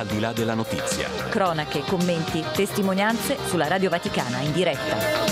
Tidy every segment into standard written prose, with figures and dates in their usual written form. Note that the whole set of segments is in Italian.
al di là della notizia. Cronache, commenti, testimonianze sulla Radio Vaticana in diretta.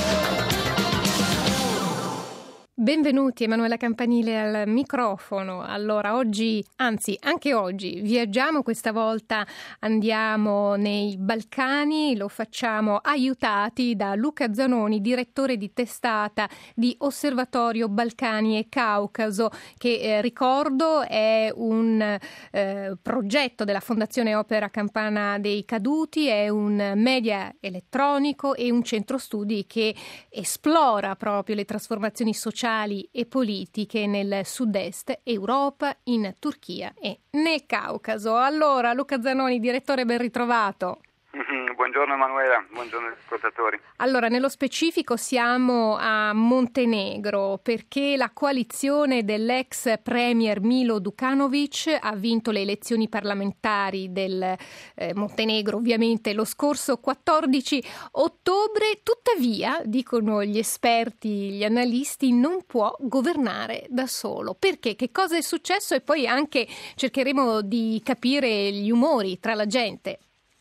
Benvenuti, Emanuela Campanile al microfono. Allora, anche oggi, viaggiamo, questa volta andiamo nei Balcani, lo facciamo aiutati da Luca Zanoni, direttore di testata di Osservatorio Balcani e Caucaso, che ricordo è un progetto della Fondazione Opera Campana dei Caduti, è un media elettronico e un centro studi che esplora proprio le trasformazioni sociali e politiche nel sud-est Europa, in Turchia e nel Caucaso. Allora, Luca Zanoni, direttore, ben ritrovato. Buongiorno Emanuela, buongiorno agli ascoltatori. Allora, nello specifico siamo a Montenegro perché la coalizione dell'ex premier Milo Đukanović ha vinto le elezioni parlamentari del Montenegro, ovviamente lo scorso 14 ottobre. Tuttavia, dicono gli esperti, gli analisti, non può governare da solo. Perché? Che cosa è successo? E poi anche cercheremo di capire gli umori tra la gente.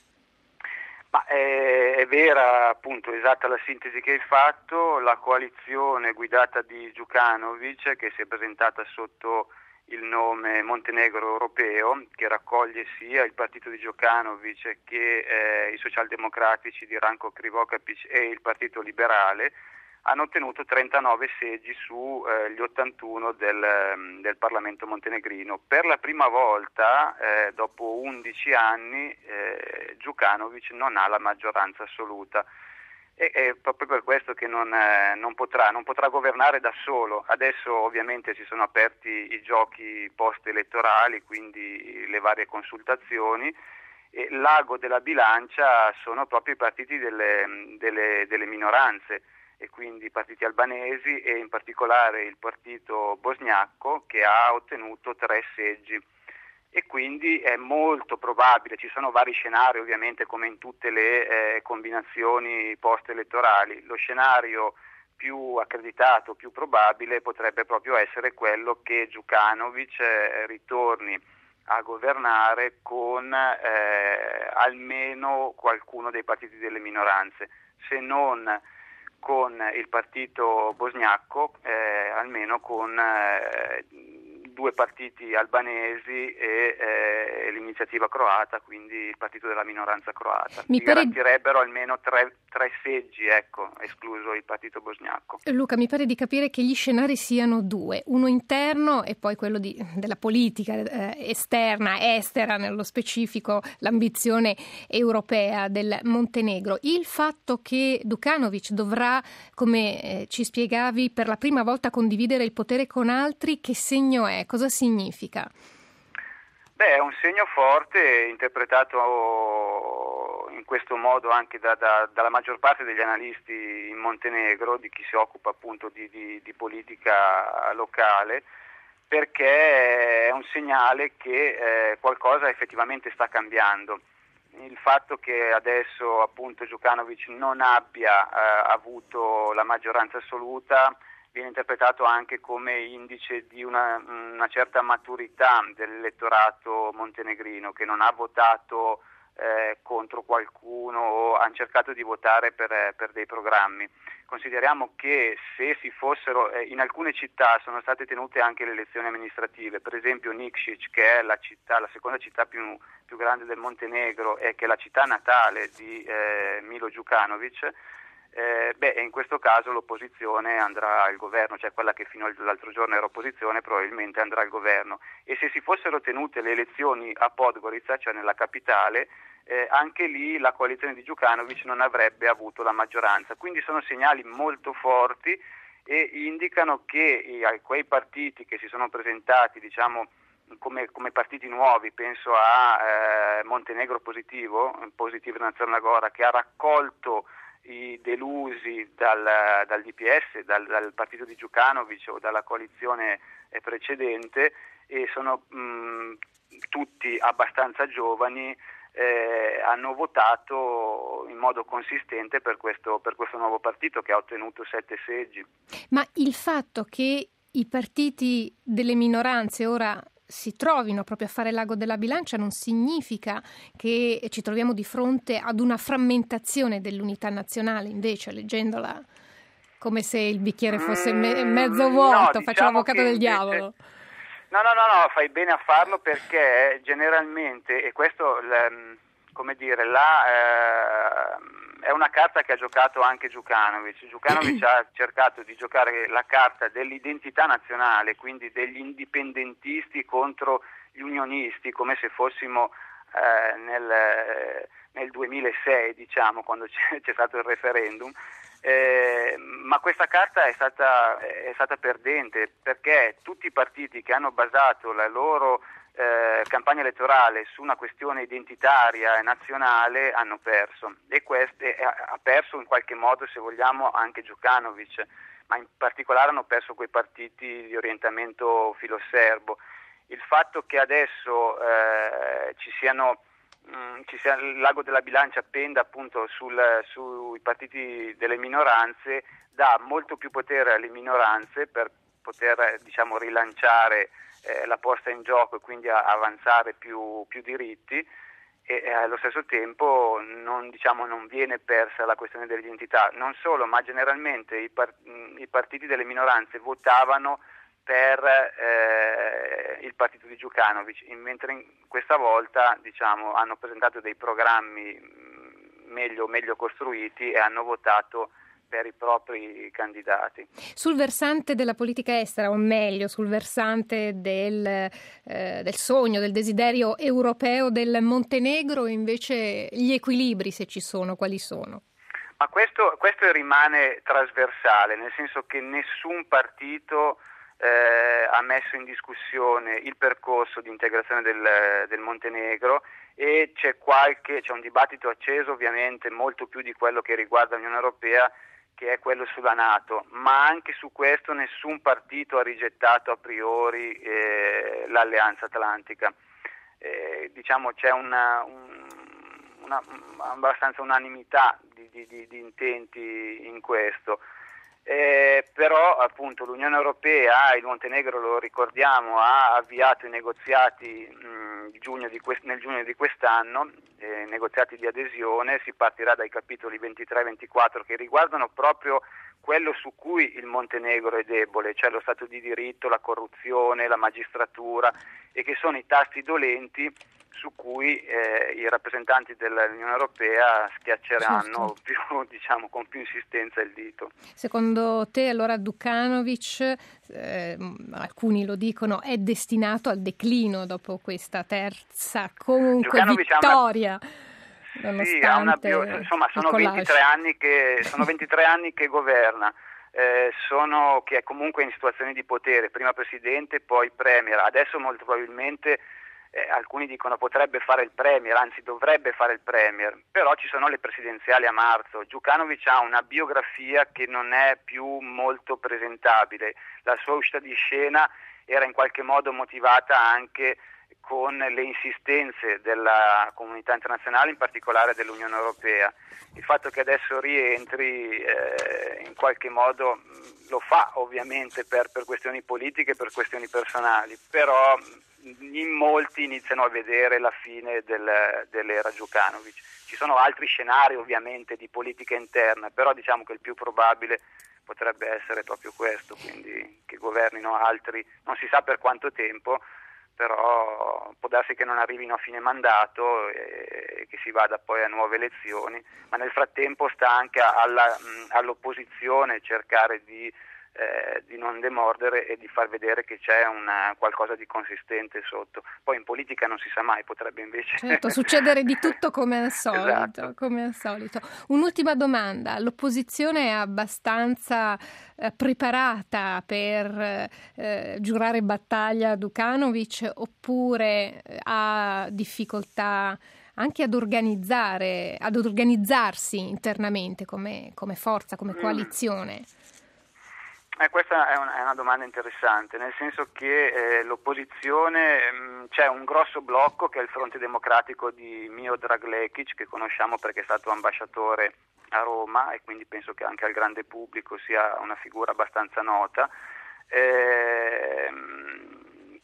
Ma è vera, appunto, esatta la sintesi che hai fatto. La coalizione guidata di Đukanović, che si è presentata sotto il nome Montenegro Europeo, che raccoglie sia il partito di Đukanović che i socialdemocratici di Ranko Krivokapić e il partito liberale, hanno ottenuto 39 seggi sugli 81 del Parlamento montenegrino. Per la prima volta, dopo 11 anni, Đukanović non ha la maggioranza assoluta. E è proprio per questo che non potrà governare da solo. Adesso ovviamente si sono aperti i giochi post-elettorali, quindi le varie consultazioni, e l'ago della bilancia sono proprio i partiti delle minoranze, e quindi i partiti albanesi e in particolare il partito bosniaco, che ha ottenuto 3 seggi. E quindi è molto probabile, ci sono vari scenari ovviamente come in tutte le combinazioni post-elettorali. Lo scenario più accreditato, più probabile potrebbe proprio essere quello che Đukanović ritorni a governare con almeno qualcuno dei partiti delle minoranze, se non con il partito bosniaco, almeno con 2 partiti albanesi e l'iniziativa croata, quindi il partito della minoranza croata. Garantirebbero almeno 3 seggi, escluso il partito bosniaco. Luca, mi pare di capire che gli scenari siano 2, uno interno e poi quello della politica estera, nello specifico l'ambizione europea del Montenegro. Il fatto che Đukanović dovrà, come ci spiegavi, per la prima volta condividere il potere con altri, che segno è? Cosa significa? È un segno forte, interpretato in questo modo anche dalla maggior parte degli analisti in Montenegro, di chi si occupa appunto di politica locale, perché è un segnale che qualcosa effettivamente sta cambiando. Il fatto che adesso appunto Đukanović non abbia avuto la maggioranza assoluta viene interpretato anche come indice di una certa maturità dell'elettorato montenegrino, che non ha votato contro qualcuno o hanno cercato di votare per dei programmi. Consideriamo che se si fossero, in alcune città sono state tenute anche le elezioni amministrative, per esempio Nikšić, che è la seconda città più grande del Montenegro e che è la città natale di Milo Đukanović. In questo caso l'opposizione andrà al governo, cioè quella che fino all'altro giorno era opposizione probabilmente andrà al governo, e se si fossero tenute le elezioni a Podgorica, cioè nella capitale, anche lì la coalizione di Đukanović non avrebbe avuto la maggioranza. Quindi sono segnali molto forti e indicano che quei partiti che si sono presentati, diciamo, come partiti nuovi, penso a Montenegro Positivo Nacionalna Gora, che ha raccolto i delusi dal DPS, dal partito di Đukanović o dalla coalizione precedente, e sono tutti abbastanza giovani, hanno votato in modo consistente per questo nuovo partito che ha ottenuto 7 seggi. Ma il fatto che i partiti delle minoranze ora si trovino proprio a fare l'ago della bilancia non significa che ci troviamo di fronte ad una frammentazione dell'unità nazionale, invece, leggendola come se il bicchiere fosse mezzo vuoto, no, faccio l'avvocato del diavolo. No, fai bene a farlo, perché generalmente, e questo, come dire, è una carta che ha giocato anche Đukanović. Đukanović ha cercato di giocare la carta dell'identità nazionale, quindi degli indipendentisti contro gli unionisti, come se fossimo nel 2006, diciamo, quando c'è stato il referendum. Ma questa carta è stata perdente, perché tutti i partiti che hanno basato la loro campagna elettorale su una questione identitaria e nazionale hanno perso, e ha perso in qualche modo, se vogliamo, anche Đukanović, ma in particolare hanno perso quei partiti di orientamento filoserbo. Il fatto che adesso ci sia l'ago della bilancia penda appunto sui partiti delle minoranze dà molto più potere alle minoranze per poter, diciamo, rilanciare la posta in gioco e quindi avanzare più diritti, e allo stesso tempo non viene persa la questione dell'identità. Non solo, ma generalmente i partiti delle minoranze votavano per il partito di Đukanović, mentre questa volta, diciamo, hanno presentato dei programmi meglio costruiti e hanno votato per i propri candidati. Sul versante della politica estera, o meglio sul versante del sogno, del desiderio europeo del Montenegro, invece gli equilibri, se ci sono, quali sono? Ma questo rimane trasversale, nel senso che nessun partito ha messo in discussione il percorso di integrazione del Montenegro, e c'è un dibattito acceso, ovviamente molto più di quello che riguarda l'Unione Europea, che è quello sulla NATO, ma anche su questo nessun partito ha rigettato a priori l'Alleanza Atlantica. Diciamo c'è abbastanza unanimità di intenti in questo. Però appunto l'Unione Europea, il Montenegro, lo ricordiamo, ha avviato i negoziati nel giugno di quest'anno, negoziati di adesione. Si partirà dai capitoli 23 e 24 che riguardano proprio quello su cui il Montenegro è debole, cioè lo Stato di diritto, la corruzione, la magistratura, e che sono i tasti dolenti su cui i rappresentanti dell'Unione Europea schiacceranno con più insistenza il dito. Secondo te allora Đukanović, alcuni lo dicono, è destinato al declino dopo questa terza comunque vittoria? Sì, sono 23 anni che governa. Che è comunque in situazioni di potere, prima presidente, poi premier. Adesso molto probabilmente alcuni dicono potrebbe fare il premier, anzi dovrebbe fare il premier, però ci sono le presidenziali a marzo. Đukanović ha una biografia che non è più molto presentabile. La sua uscita di scena era in qualche modo motivata anche con le insistenze della comunità internazionale, in particolare dell'Unione Europea. Il fatto che adesso rientri in qualche modo lo fa ovviamente per questioni politiche, per questioni personali, però in molti iniziano a vedere la fine dell'era Đukanović. Ci sono altri scenari ovviamente di politica interna, però diciamo che il più probabile potrebbe essere proprio questo, quindi che governino altri, non si sa per quanto tempo, però può darsi che non arrivino a fine mandato e che si vada poi a nuove elezioni, ma nel frattempo sta anche all'opposizione cercare di non demordere e di far vedere che c'è qualcosa di consistente sotto. Poi in politica non si sa mai, potrebbe invece succedere di tutto come al solito. Esatto. Come al solito. Un'ultima domanda: l'opposizione è abbastanza preparata per giurare battaglia a Đukanović, oppure ha difficoltà anche ad organizzarsi internamente come forza, come coalizione? Questa è una domanda interessante, nel senso che l'opposizione, c'è un grosso blocco che è il Fronte Democratico di Miodrag Lekić, che conosciamo perché è stato ambasciatore a Roma e quindi penso che anche al grande pubblico sia una figura abbastanza nota, che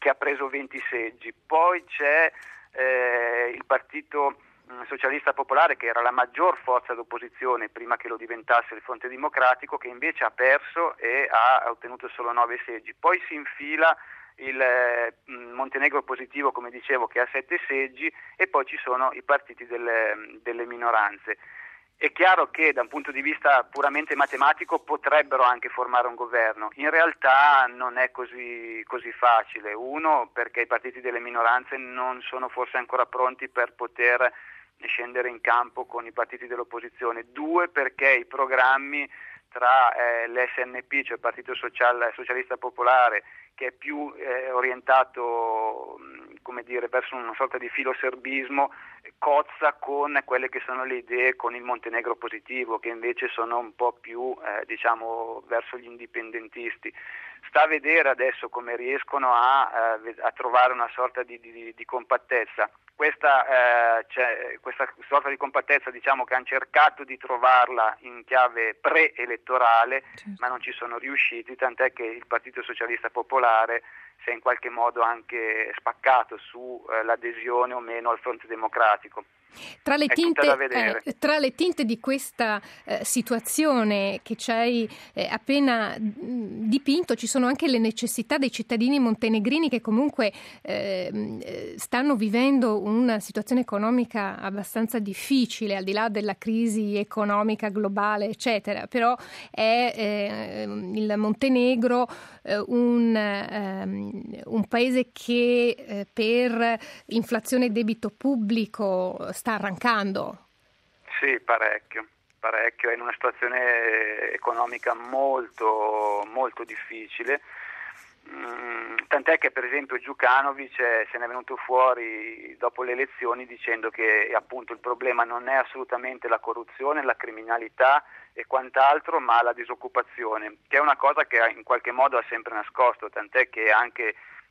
che ha preso 20 seggi. Poi c'è il Partito Socialista Popolare, che era la maggior forza d'opposizione prima che lo diventasse il Fronte Democratico, che invece ha perso e ha ottenuto solo 9 seggi. Poi si infila il Montenegro Positivo, come dicevo, che ha 7 seggi, e poi ci sono i partiti delle minoranze. È chiaro che da un punto di vista puramente matematico potrebbero anche formare un governo. In realtà non è così facile. Uno, perché i partiti delle minoranze non sono forse ancora pronti per poter scendere in campo con i partiti dell'opposizione. Due, perché i programmi tra l'SNP, cioè il Partito Socialista Popolare, che è più orientato verso una sorta di filoserbismo, cozza con quelle che sono le idee con il Montenegro Positivo, che invece sono un po' più verso gli indipendentisti. Sta a vedere adesso come riescono a trovare una sorta di compattezza. Questa sorta di compattezza, diciamo che hanno cercato di trovarla in chiave preelettorale, certo, ma non ci sono riusciti, tant'è che il Partito Socialista Popolare si è in qualche modo anche spaccato sull'adesione o meno al Fronte Democratico. Tra le tinte di questa situazione che ci hai appena dipinto, ci sono anche le necessità dei cittadini montenegrini, che comunque stanno vivendo una situazione economica abbastanza difficile, al di là della crisi economica globale, eccetera. Però è il Montenegro un paese che per inflazione e debito pubblico sta arrancando. Sì, parecchio, è in una situazione economica molto, molto difficile, tant'è che per esempio Đukanović se ne è venuto fuori dopo le elezioni dicendo che appunto il problema non è assolutamente la corruzione, la criminalità e quant'altro, ma la disoccupazione, che è una cosa che in qualche modo ha sempre nascosto, tant'è che anche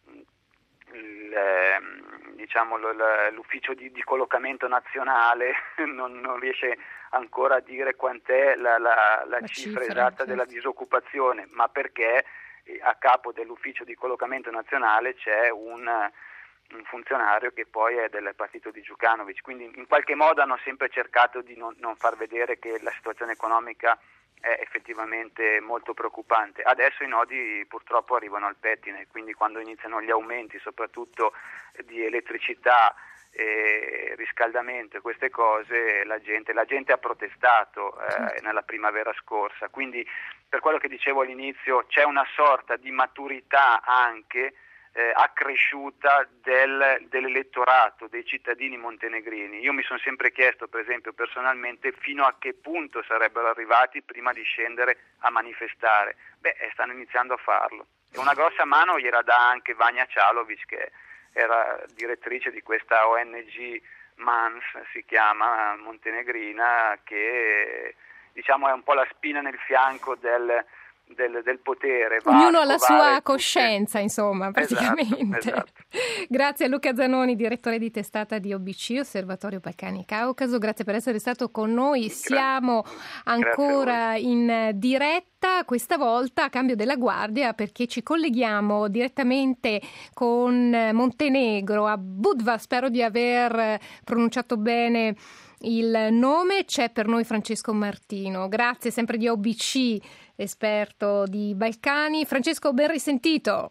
l'ufficio di collocamento nazionale non riesce ancora a dire quant'è la cifra esatta, certo, della disoccupazione, ma perché a capo dell'ufficio di collocamento nazionale c'è un funzionario che poi è del partito di Đukanović, quindi in qualche modo hanno sempre cercato di non far vedere che la situazione economica è effettivamente molto preoccupante. Adesso i nodi purtroppo arrivano al pettine, quindi quando iniziano gli aumenti soprattutto di elettricità, riscaldamento e queste cose, la gente ha protestato nella primavera scorsa, quindi per quello che dicevo all'inizio c'è una sorta di maturità anche accresciuta dell'elettorato, dei cittadini montenegrini. Io mi sono sempre chiesto, per esempio personalmente, fino a che punto sarebbero arrivati prima di scendere a manifestare. Stanno iniziando a farlo. E una grossa mano gliela dà anche Vanja Čalović, che era direttrice di questa ONG MANS, si chiama, montenegrina, che diciamo è un po' la spina nel fianco del potere. Ognuno ha la sua coscienza, insomma, praticamente. Esatto. Grazie a Luca Zanoni, direttore di testata di OBC, Osservatorio Balcani Caucaso, grazie per essere stato con noi. Siamo ancora in diretta, questa volta a cambio della guardia, perché ci colleghiamo direttamente con Montenegro, a Budva, spero di aver pronunciato bene il nome. C'è per noi Francesco Martino, grazie, sempre di OBC, esperto di Balcani. Francesco, ben risentito.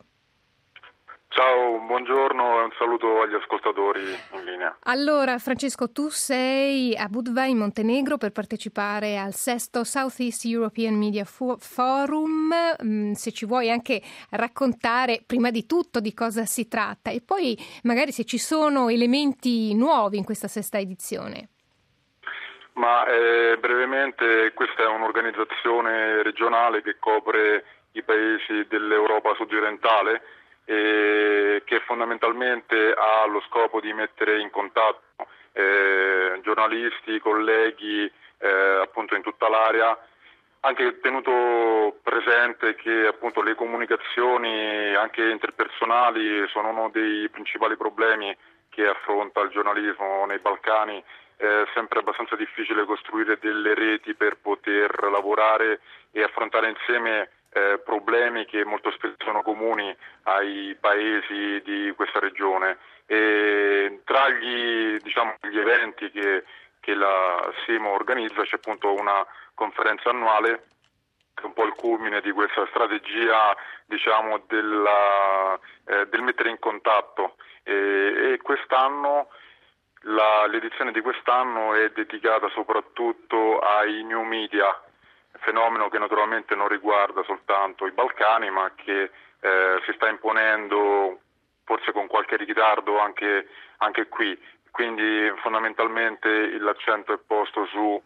Ciao, buongiorno e un saluto agli ascoltatori in linea. Allora, Francesco, tu sei a Budva in Montenegro per partecipare al 6º Southeast European Media Forum. Se ci vuoi anche raccontare prima di tutto di cosa si tratta e poi magari se ci sono elementi nuovi in questa 6ª edizione. Ma brevemente, questa è un'organizzazione regionale che copre i paesi dell'Europa sudorientale e che fondamentalmente ha lo scopo di mettere in contatto giornalisti, colleghi appunto in tutta l'area, anche tenuto presente che appunto le comunicazioni anche interpersonali sono uno dei principali problemi che affronta il giornalismo nei Balcani. È sempre abbastanza difficile costruire delle reti per poter lavorare e affrontare insieme problemi che molto spesso sono comuni ai paesi di questa regione. E tra gli eventi che la SIMO organizza c'è appunto una conferenza annuale che è un po' il culmine di questa strategia del mettere in contatto, e quest'anno l'edizione di quest'anno è dedicata soprattutto ai new media, fenomeno che naturalmente non riguarda soltanto i Balcani, ma che si sta imponendo forse con qualche ritardo anche qui. Quindi fondamentalmente l'accento è posto su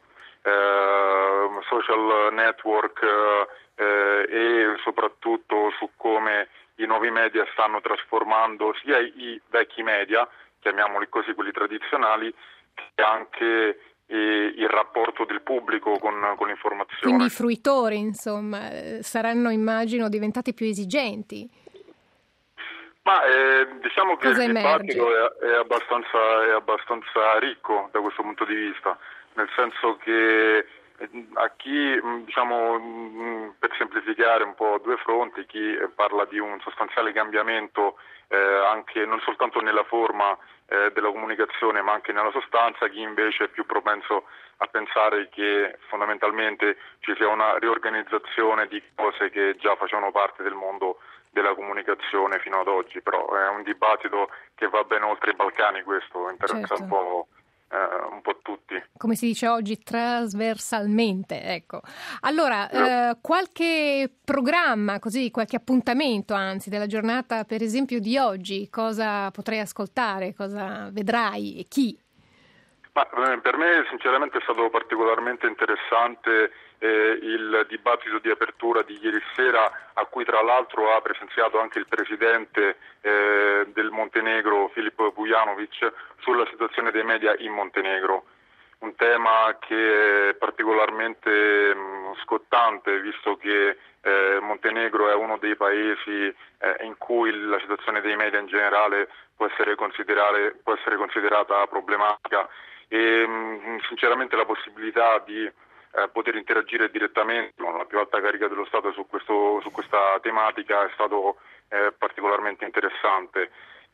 social network e soprattutto su come i nuovi media stanno trasformando sia i vecchi media, chiamiamoli così, quelli tradizionali, che anche il rapporto del pubblico con l'informazione. Quindi i fruitori, insomma, saranno, immagino, diventati più esigenti. Ma diciamo che Cosa il emerge? dibattito è abbastanza ricco da questo punto di vista, nel senso che a chi, per semplificare un po' due fronti, chi parla di un sostanziale cambiamento anche non soltanto nella forma della comunicazione ma anche nella sostanza, chi invece è più propenso a pensare che fondamentalmente ci sia una riorganizzazione di cose che già facevano parte del mondo della comunicazione fino ad oggi. Però è un dibattito che va ben oltre i Balcani, questo interessa Certo. un po' tutti. Come si dice oggi, trasversalmente, ecco. Allora, qualche programma, così, qualche appuntamento, anzi, della giornata, per esempio, di oggi, cosa potrei ascoltare, cosa vedrai e chi? Ma per me sinceramente è stato particolarmente interessante il dibattito di apertura di ieri sera, a cui tra l'altro ha presenziato anche il presidente del Montenegro, Filip Vujanović, sulla situazione dei media in Montenegro. Un tema che è particolarmente scottante, visto che Montenegro è uno dei paesi in cui la situazione dei media in generale può essere considerata problematica, e sinceramente la possibilità di poter interagire direttamente con la più alta carica dello Stato su questa tematica è stato particolarmente interessante.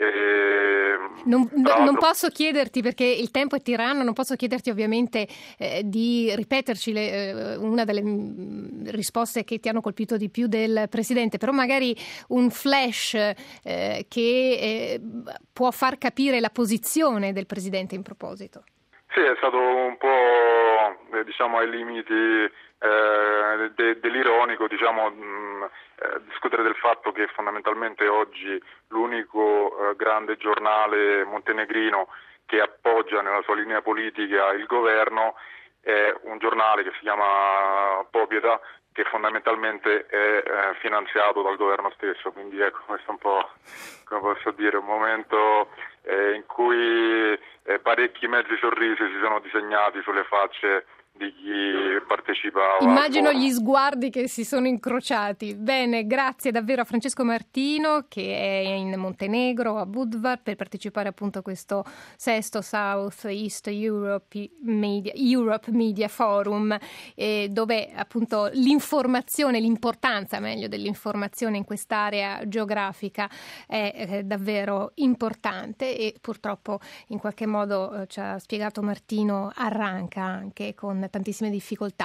Non posso chiederti, perché il tempo è tiranno, non posso chiederti ovviamente di ripeterci una delle risposte che ti hanno colpito di più del Presidente, però magari un flash che può far capire la posizione del Presidente in proposito. Sì, è stato un po' ai limiti dell'ironico, discutere del fatto che fondamentalmente oggi l'unico grande giornale montenegrino che appoggia nella sua linea politica il governo è un giornale che si chiama Popieta, che fondamentalmente è finanziato dal governo stesso. Quindi ecco, questo è un po', come posso dire, un momento in cui parecchi mezzi sorrisi si sono disegnati sulle facce di chi partecipava. Immagino gli sguardi che si sono incrociati. Bene, grazie davvero a Francesco Martino, che è in Montenegro, a Budvar, per partecipare appunto a questo sesto South East Europe Media Forum, dove appunto l'informazione, l'importanza meglio dell'informazione in quest'area geografica è davvero importante, e purtroppo in qualche modo ci ha spiegato Martino arranca anche con tantissime difficoltà.